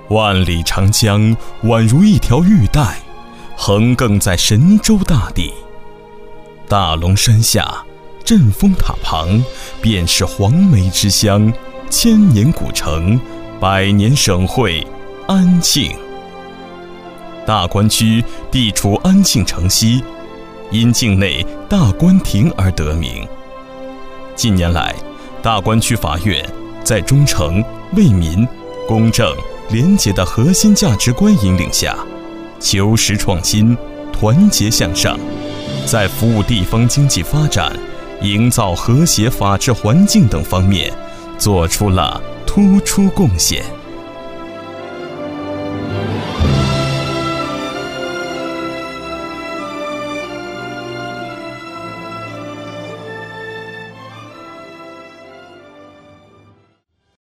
万里长江宛如一条玉带，横亘在神州大地。大龙山下，镇风塔旁，便是黄梅之乡，千年古城，百年省会安庆。大观区地处安庆城西，因境内大观亭而得名。近年来，大观区法院在忠诚、为民、公正、廉洁的核心价值观引领下，求实创新，团结向上，在服务地方经济发展、营造和谐法治环境等方面做出了突出贡献。